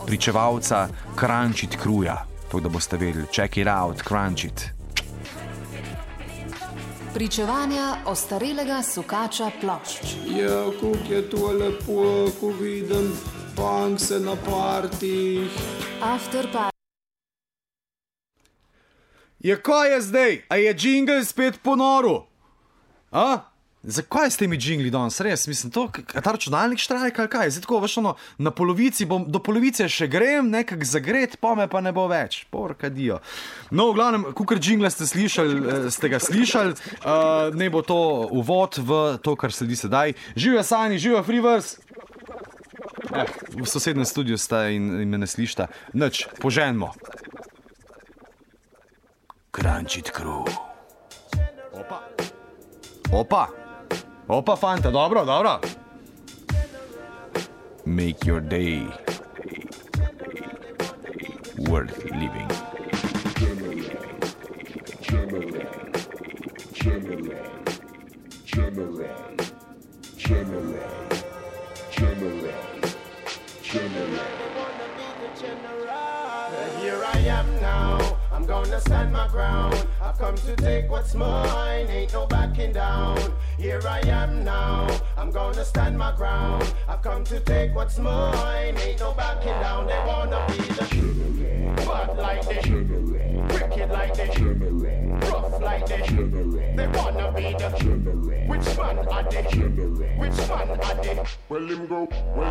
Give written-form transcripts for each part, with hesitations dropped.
pričevalca Crunch It Crewja. To, da boste vedeli, check it out, Crunch It. Pričevanja ostarelega sukača plošč. Ja, kako je to lepo, ko vidim punkse na partih. After party. Ja, kaj je zdaj? A je džingl spet ponoril? A? Zakaj ste mi džingli danes? Res, mislim, to, ta računalnik štrajka ali kaj? Zdaj tako, veš ono, na polovici, do polovice še grem, nekak zagret, pa me pa ne bo več. Porka dio. No, v glavnem, kukor džingla ste ga slišali, ne bo to uvod v to, kar sledi sedaj. Živijo Sani, živijo Freeverse. V sosednem studiu sta in me ne slišta. Nič, poženimo. Crunch It Crew. Opa, fanta, dobro. Make your day worth living. Here I am now, I'm gonna stand my ground. I've come to take what's mine, ain't no backing down. Here I am now, I'm gonna stand my ground. I've come to take what's mine, ain't no backing down. They wanna be the bad like this, wicked like this, rough like this. They wanna be the which one are they? Which one are they? Well him go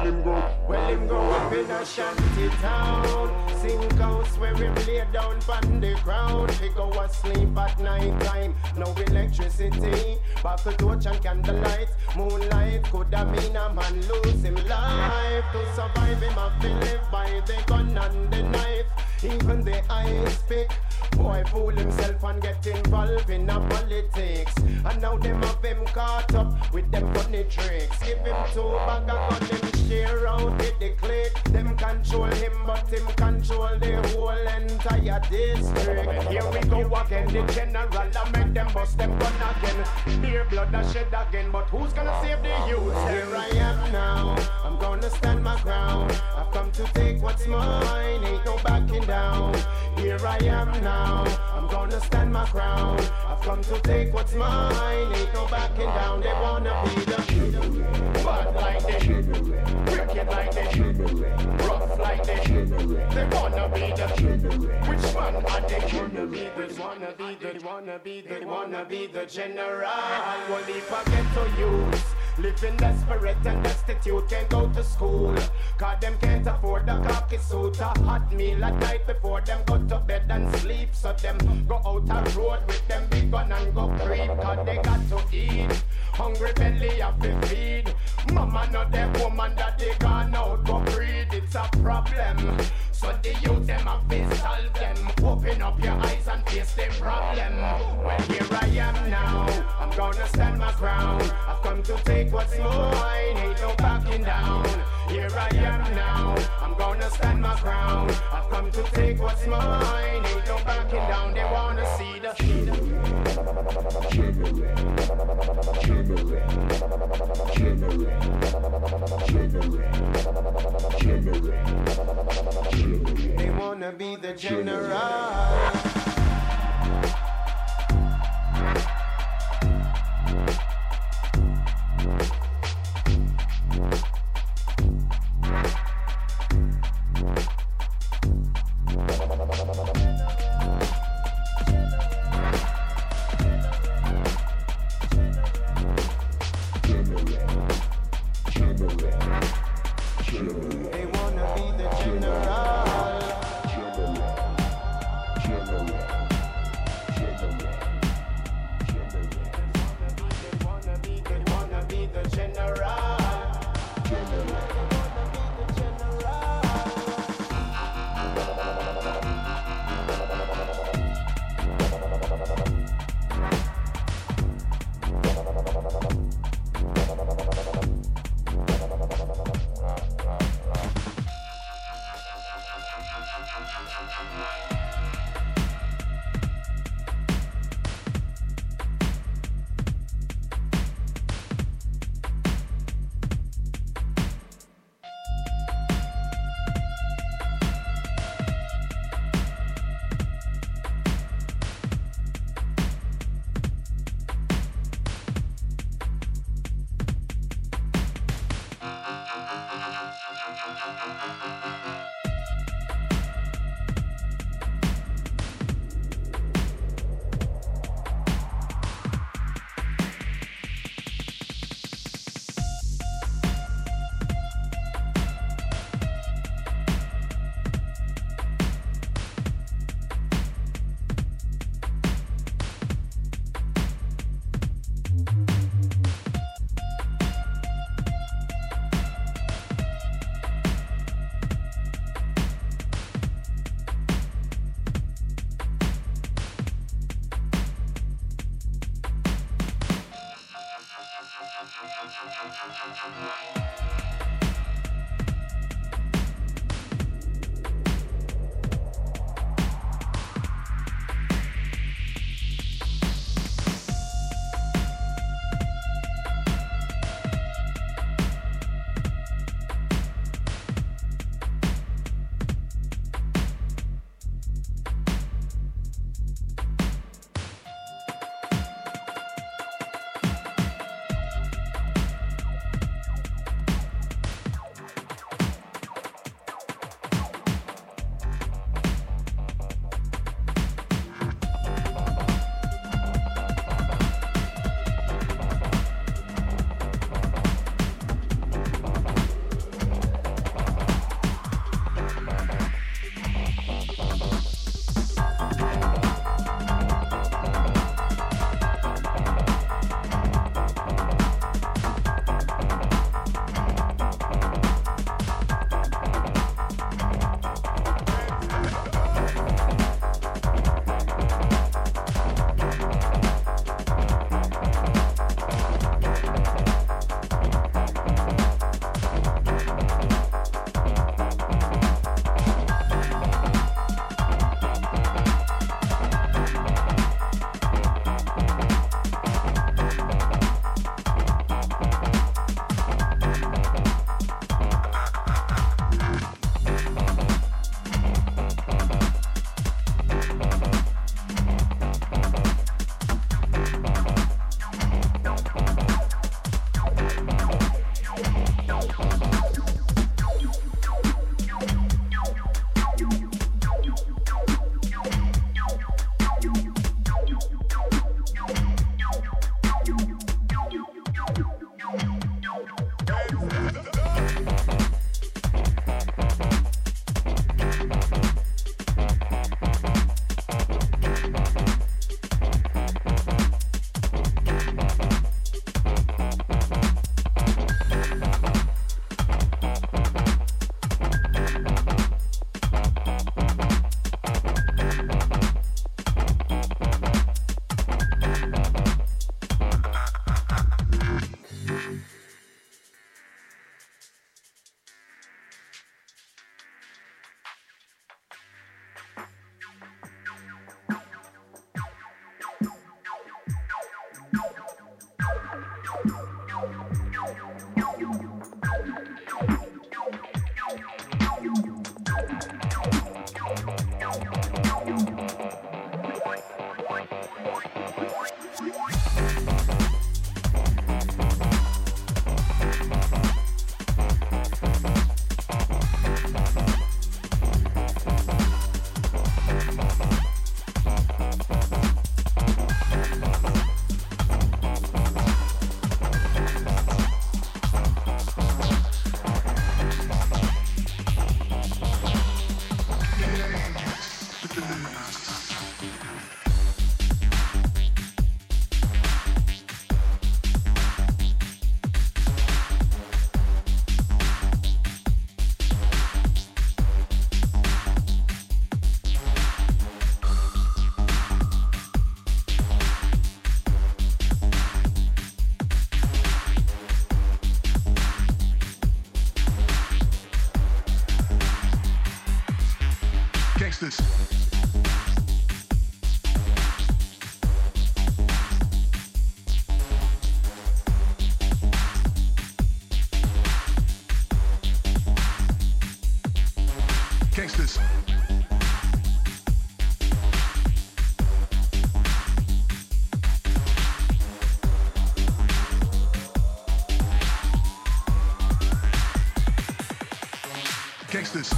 up in a shanty town. Sing house where we lay down on the ground. We go asleep at night time, no electricity. Back a torch and candlelight, moonlight could have been a man lose him life. To survive him have to live by the gun and the knife. Even the ice pick, boy fool himself and get involved in a politics. And now them have him caught up with them funny tricks. Give him 2 bag of gun, him share out with the clique. Them control him but him control the whole entire district. And here we go again, the general I make them bust them gun again. Beer blood I shed again, but who's gonna save the youth? Here I am now, I'm gonna stand my ground. I've come to take what's mine, ain't no backing down. Here I am now, I'm gonna stand my ground. I've come to take what's mine, ain't no backing down. They wanna be the bad like this, wicked like this, rough like this. They wanna be the which one are they? Wanna be the general. Only forget to use. Living desperate and destitute, can't go to school. Cause them can't afford the khaki suit. A hot meal at night before them go to bed and sleep. So them go out a road with them big gun and go creep. Cause they got to eat. Hungry belly have to feed. Mama not them woman that they gone out go breed. It's a problem. So the youth them have to solve them. Open up your eyes and face the problem. Well here I am now, I'm gonna stand my ground. I've come to take what's mine, ain't no backing down. Here I am now, I'm gonna stand my ground. I've come to take what's mine, ain't no backing down. They wanna see the they wanna be the general. They wanna be the general. Gangsters. Gangsters.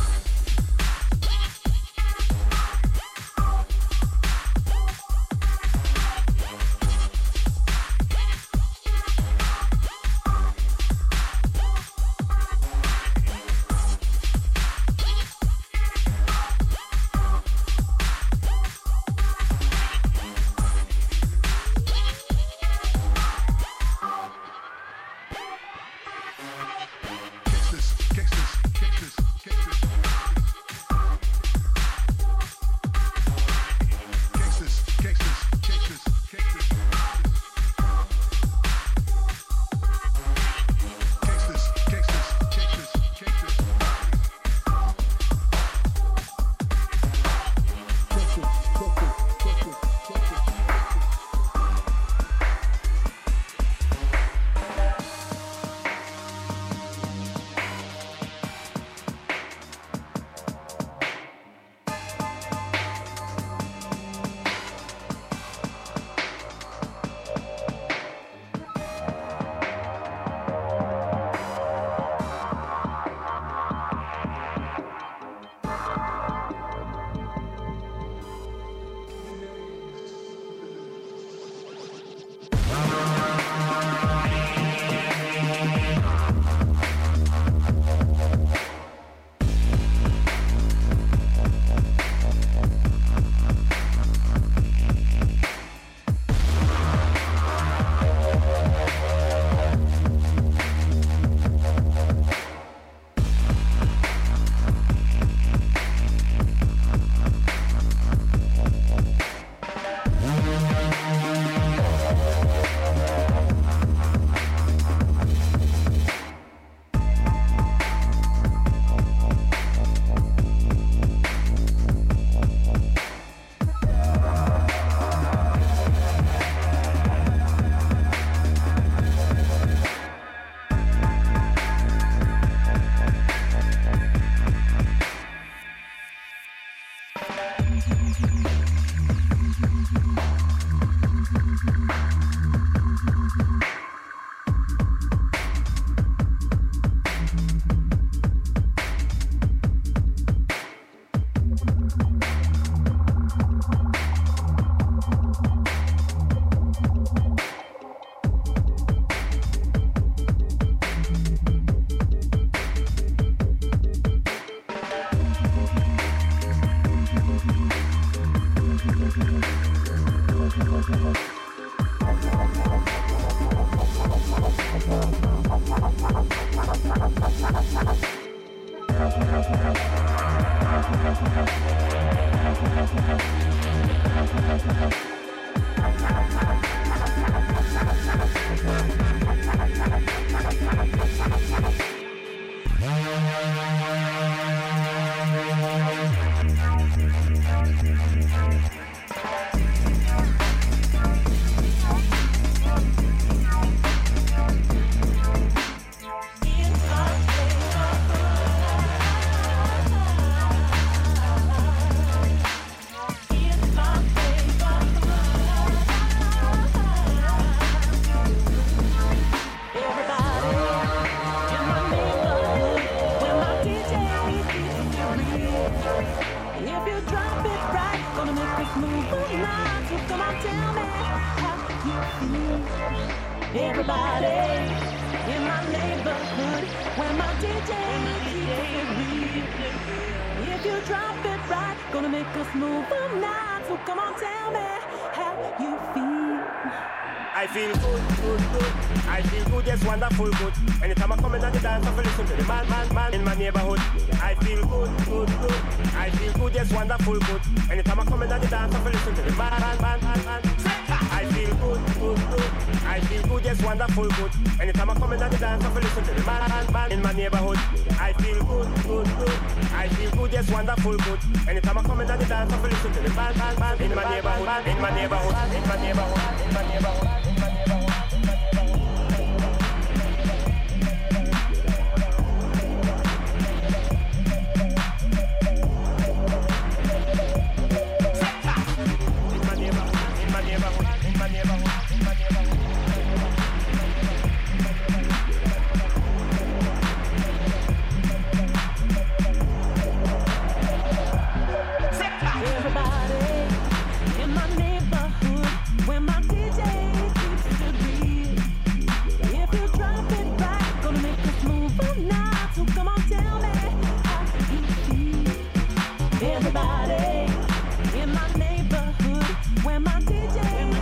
Everybody in my neighborhood, where my DJ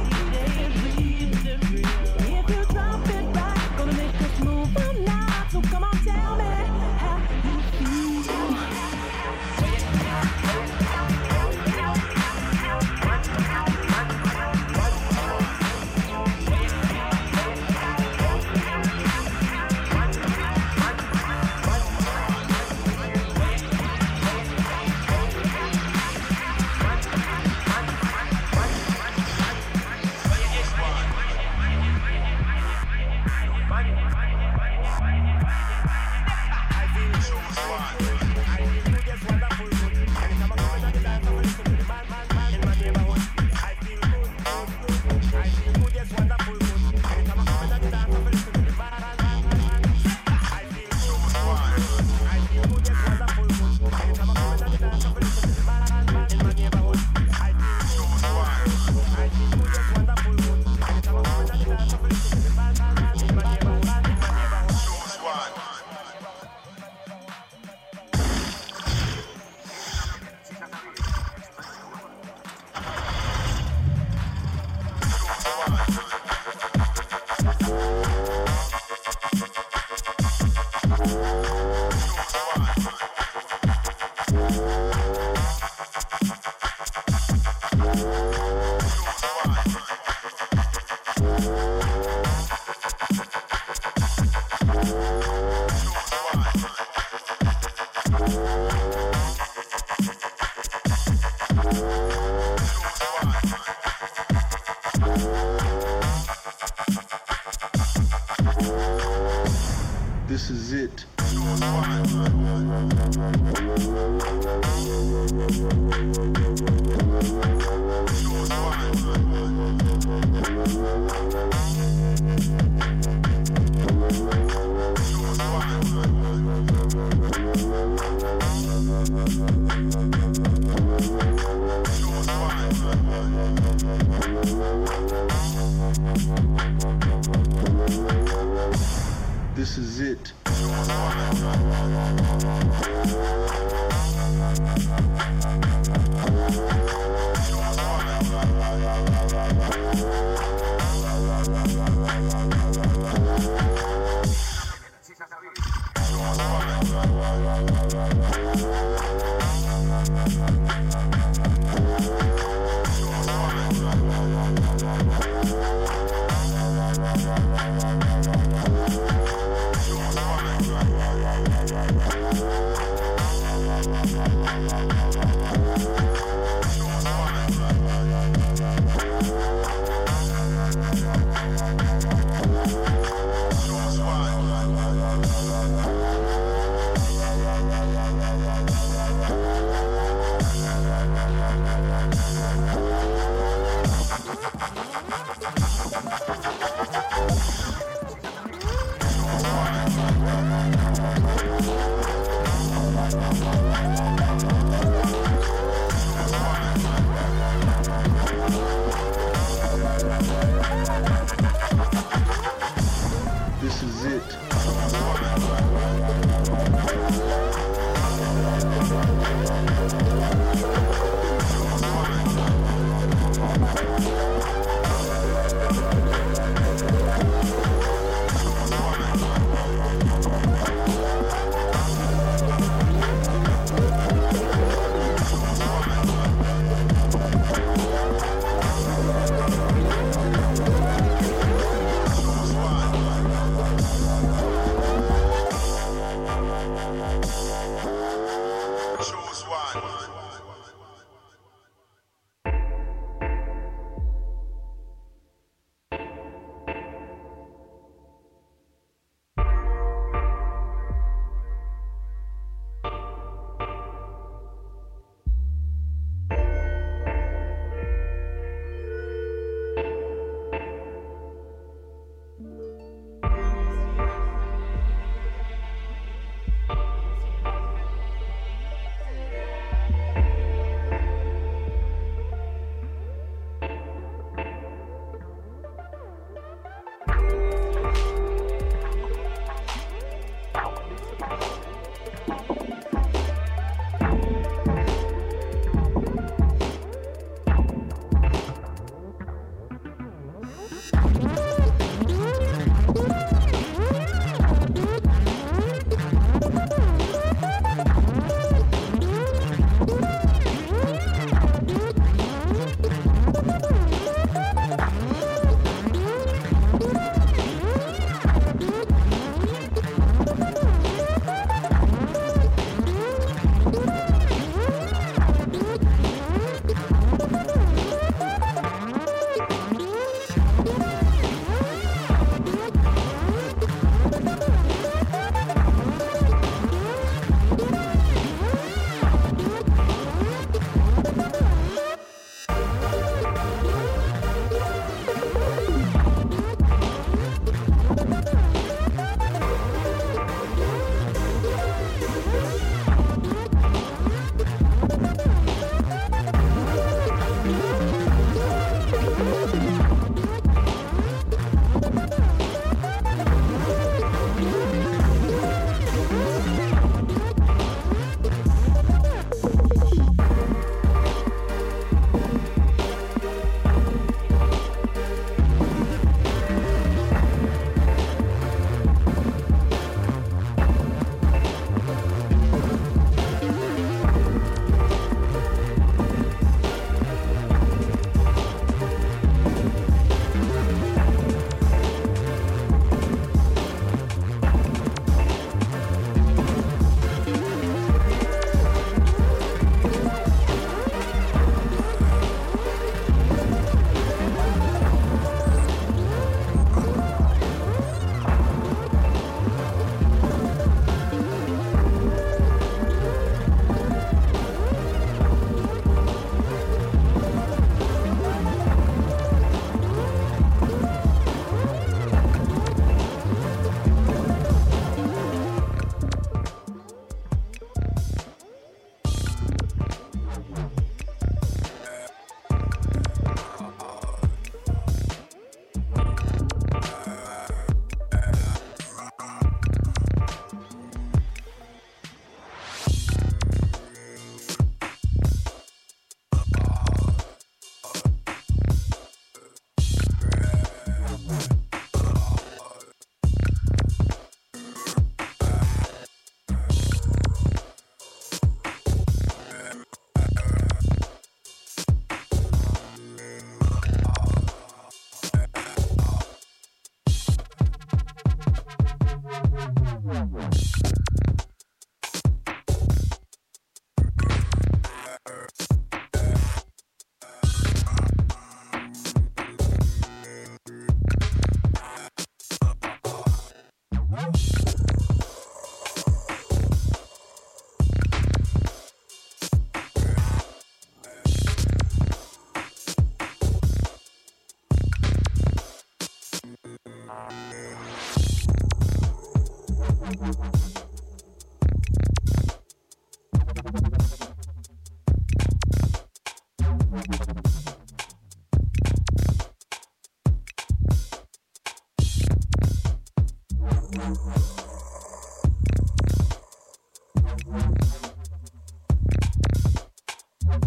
if you drop it right, gonna make us move all night. So come on, tell me how you feel. This is it. This is it.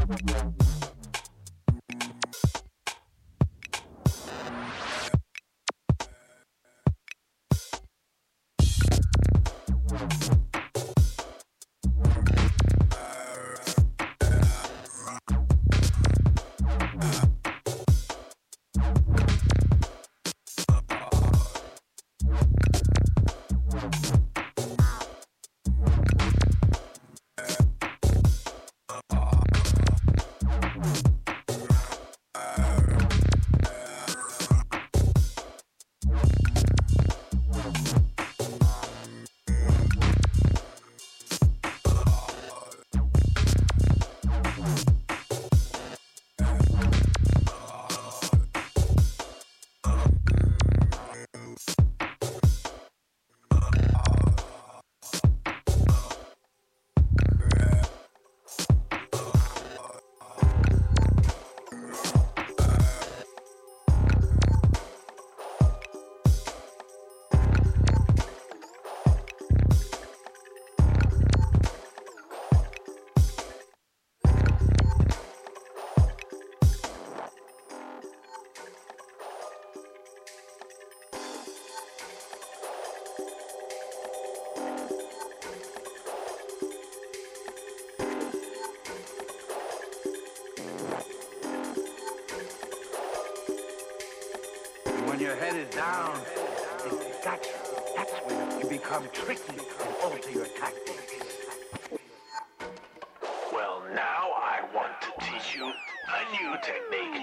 When you're headed down, that's when you become tricky and alter your tactics. Well, now I want to teach you a new technique.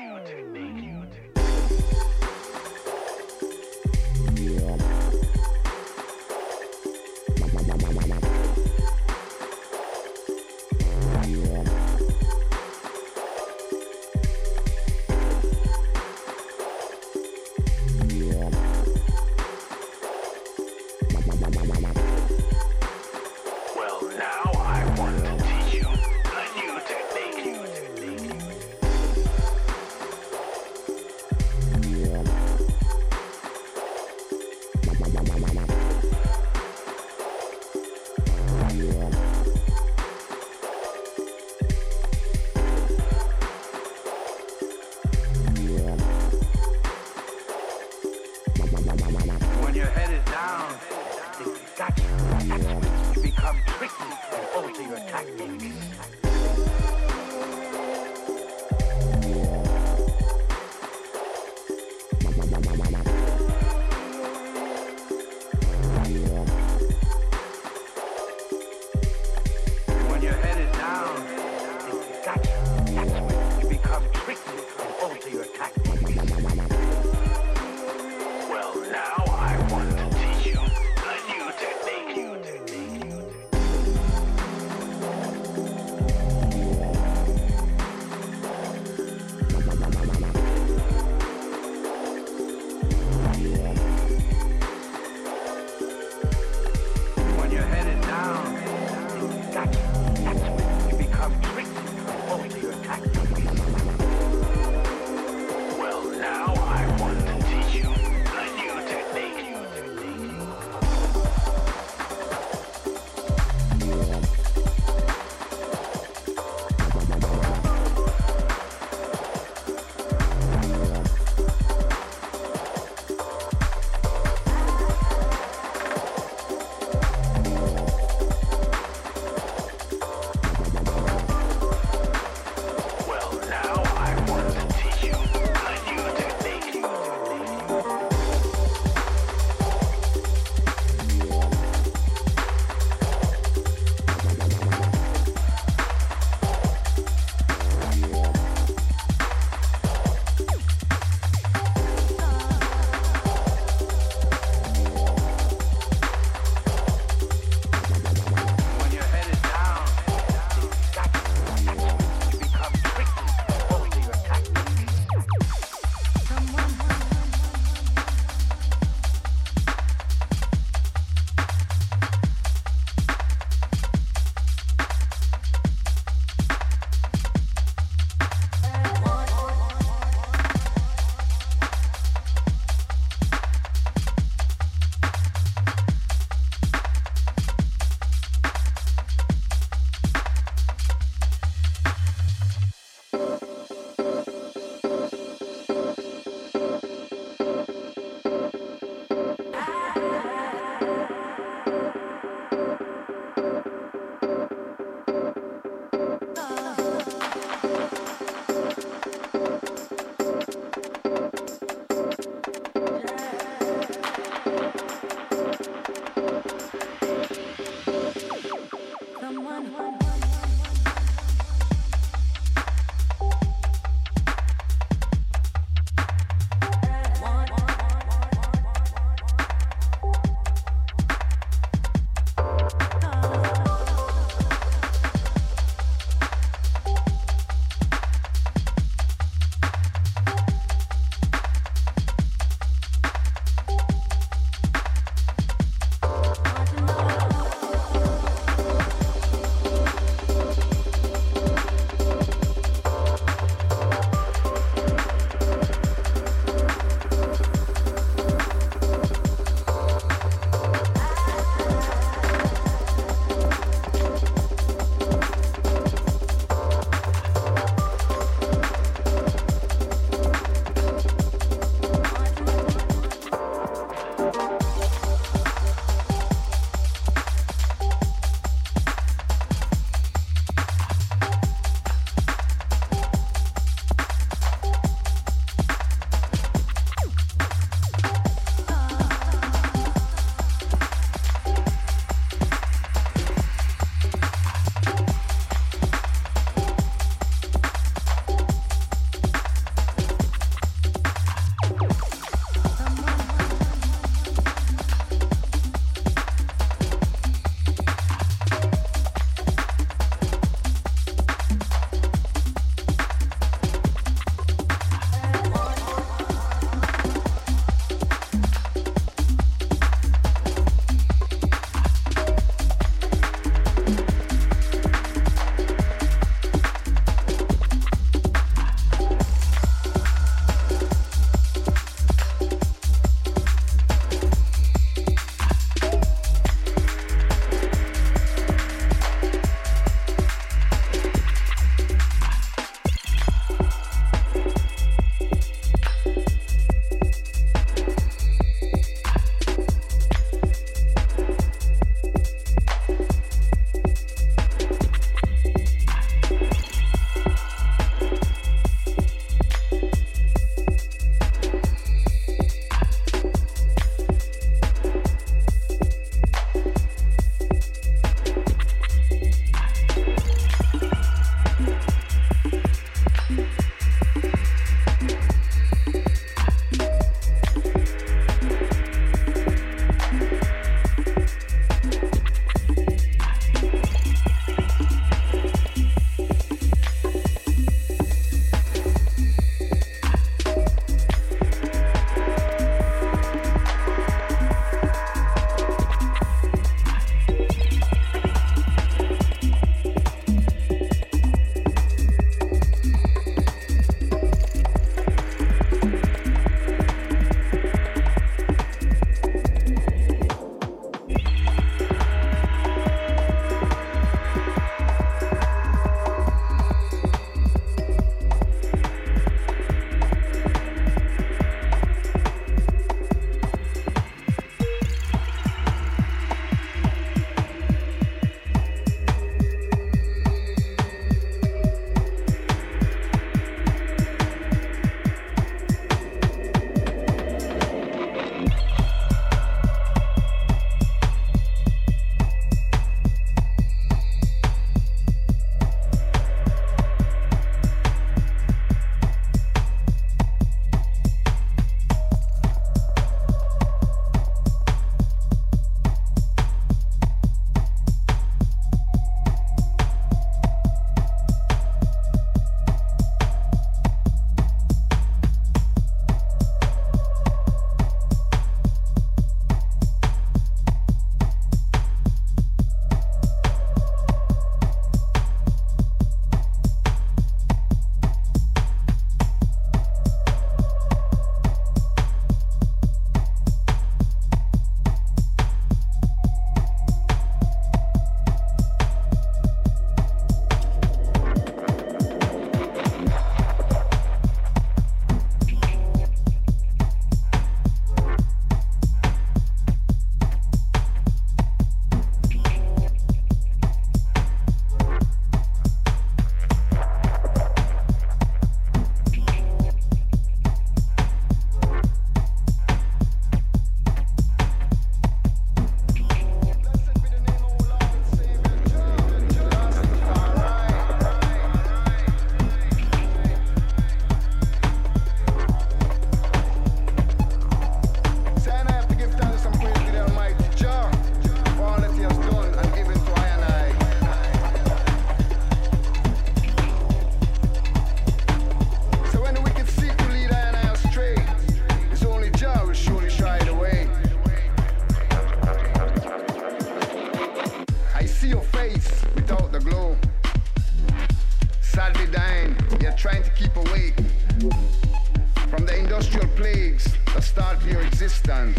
sadly dying, yet trying to keep awake from the industrial plagues that start your existence.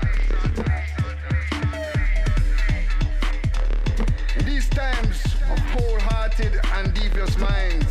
In these times of cold-hearted and devious minds,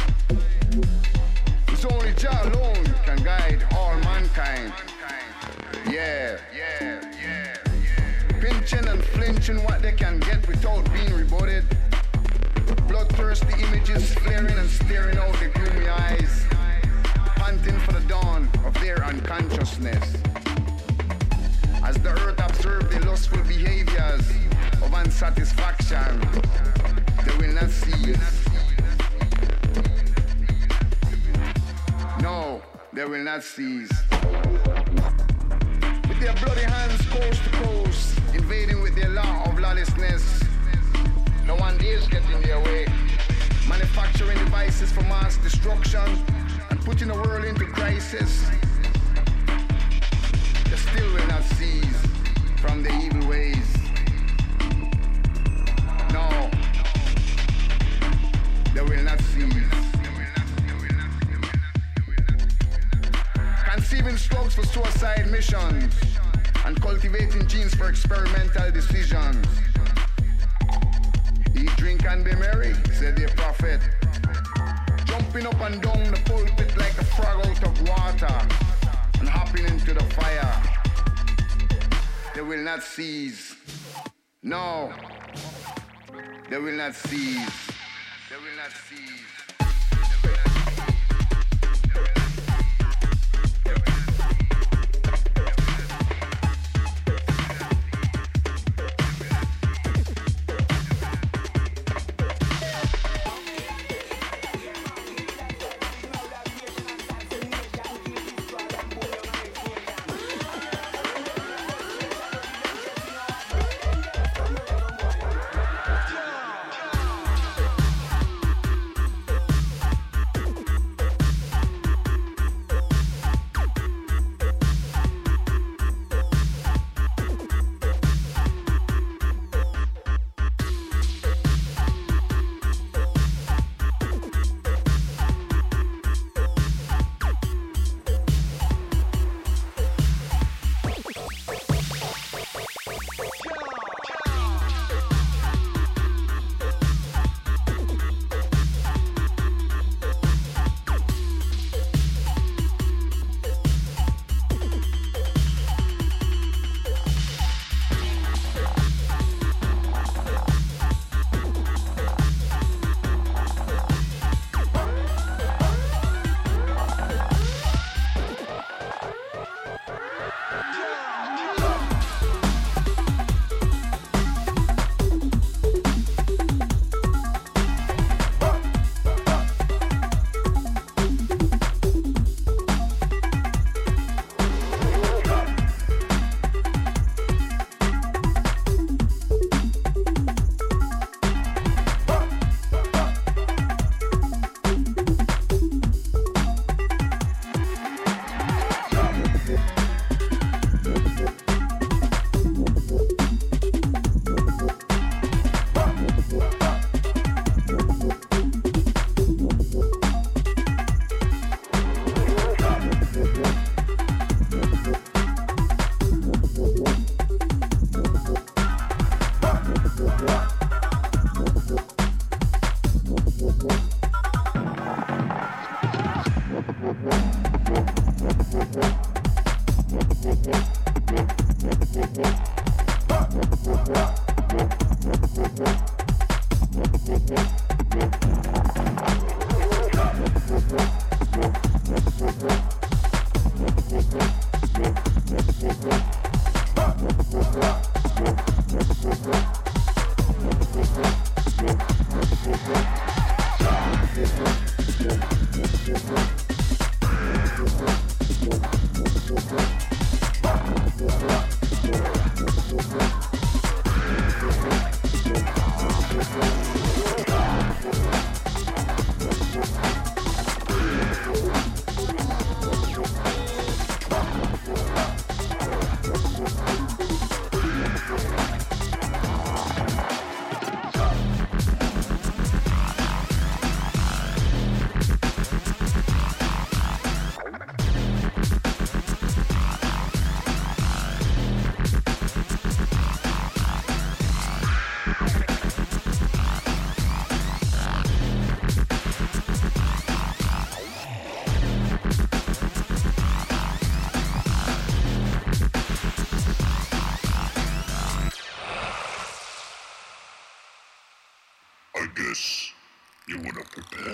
it's only Jah alone can guide all mankind. Yeah. Pinching and flinching what they can get without being rebutted. Bloodthirsty images flaring and staring out their gloomy eyes, panting for the dawn of their unconsciousness. As the earth observed the lustful behaviors of unsatisfaction, they will not cease. No, they will not cease. With their bloody hands coast to coast, invading with their law of lawlessness, no one dares get in their way. Manufacturing devices for mass destruction and putting the world into crisis. They still will not cease from their evil ways. No, they will not cease. Conceiving slugs for suicide missions and cultivating genes for experimental decisions. Eat, drink, and be merry, said the prophet. Jumping up and down the pulpit like a frog out of water and hopping into the fire. They will not cease. No, they will not cease. They will not cease.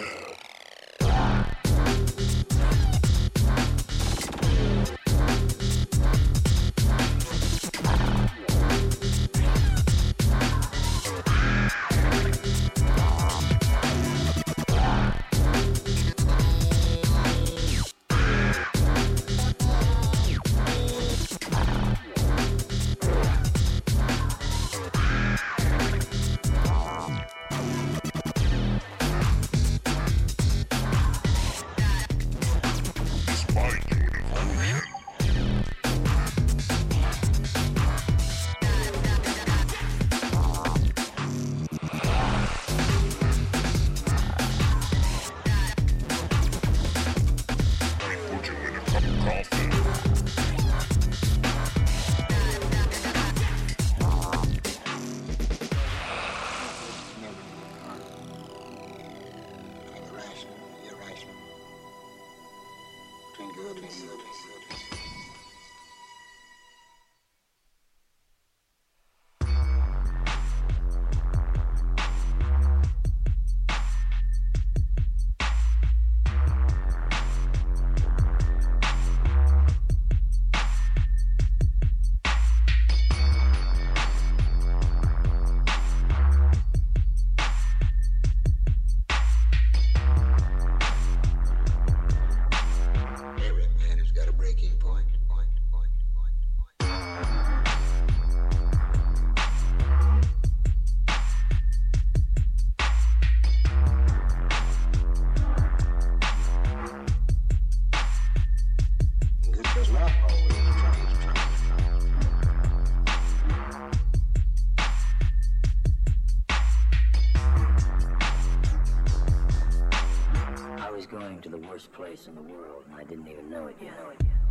Place in the world, and I didn't even know it yet.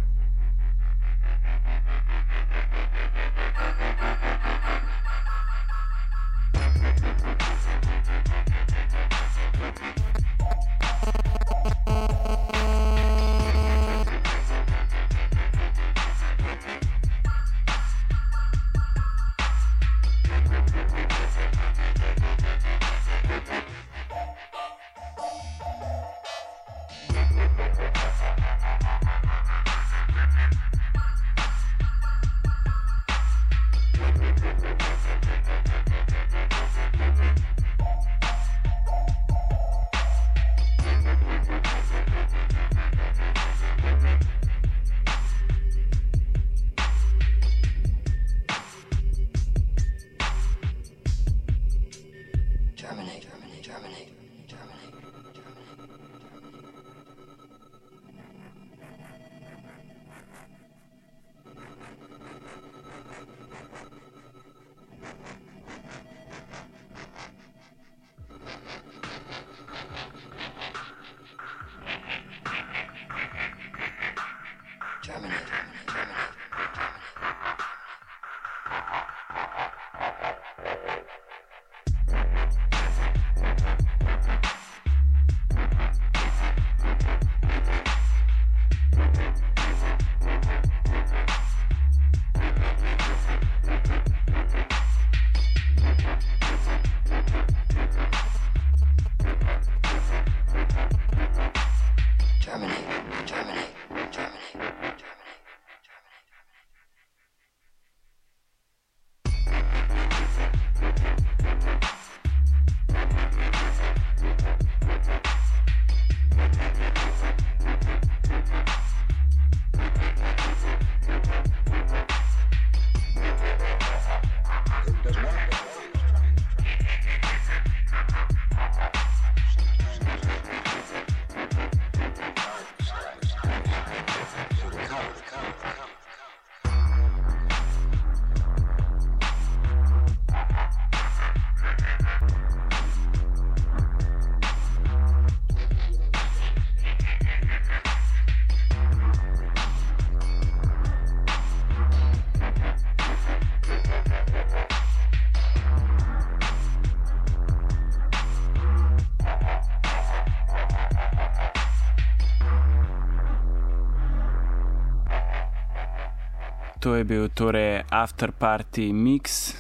To je bil torej After Party Mix.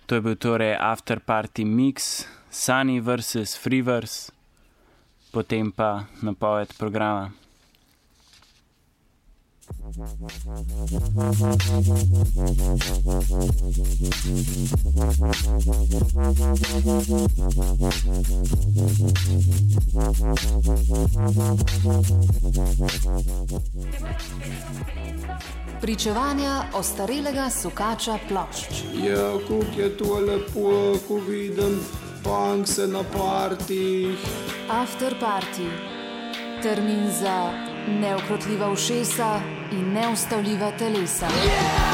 To je bil torej After Party Mix, Sunny vs. Freeverse, potem pa napoved programa. Pričevanja ostarelega sukača plošč. Ja, kako je to lepo, ko vidim punkse na partijih. After Party. Termin za neukrotljiva ušesa in neustavljiva telesa.